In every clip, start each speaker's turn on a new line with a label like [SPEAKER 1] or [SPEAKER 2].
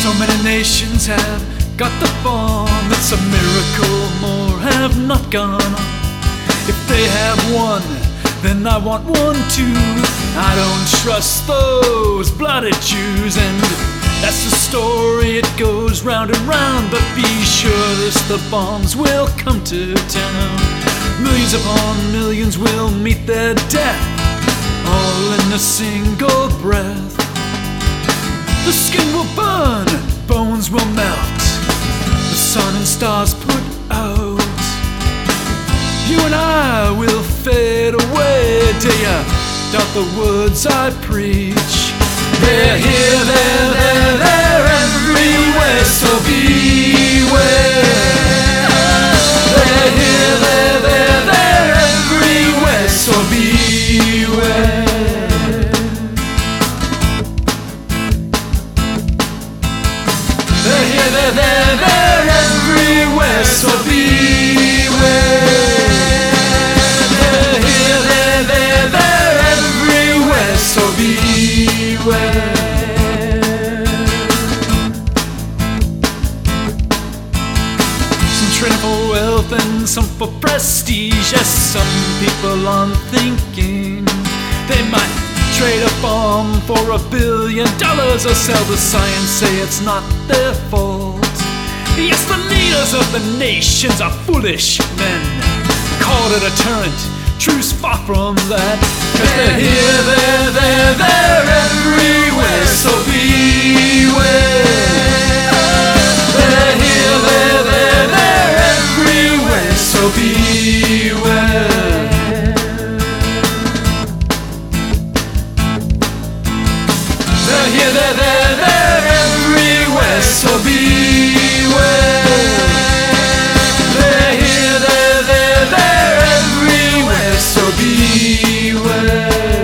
[SPEAKER 1] So many nations have got the bomb. It's a miracle more have not gone on. If they have one, then I want one too. I don't trust those bloody Jews, and that's the story, it goes round and round. But be sure this, the bombs will come to town. Millions upon millions will meet their death, all in a single breath. The skin will burn, bones will melt, the sun and stars put out. You and I will fade away. Do you doubt the words I preach? They're here, they're everywhere, so beware. They're here, they're everywhere, so beware. They're here, they're everywhere, so beware. They're here, they're everywhere, so beware. Some train for wealth and some for prestige. Yes, some people aren't thinking they might trade a bomb for $1 billion or sell the science, say it's not their fault. Yes, the leaders of the nations are foolish men, called a deterrent, truth's far from that. 'Cause they're here, they're everywhere, so beware. They're here, they're everywhere, so beware. They're here, they're everywhere, so beware. They're here, they're everywhere, so beware.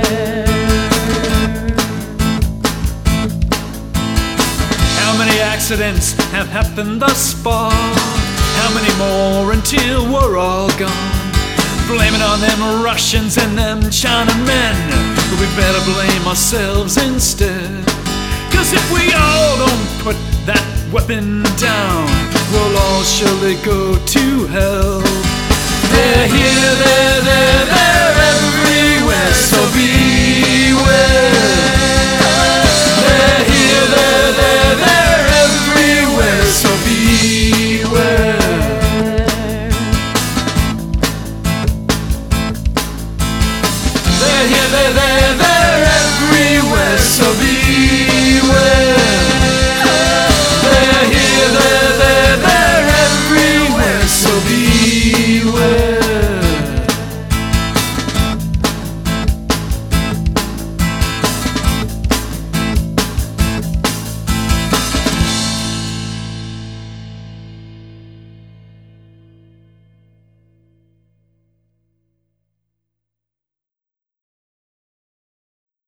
[SPEAKER 1] How many accidents have happened thus far? How many more until we're all gone? Blame it on them Russians and them Chinamen, but we better blame ourselves instead. 'Cause if we all don't put that weapon down, we'll all surely go to hell. They're here, they're everywhere, so beware. They're here, they're everywhere, so beware. They're here, they're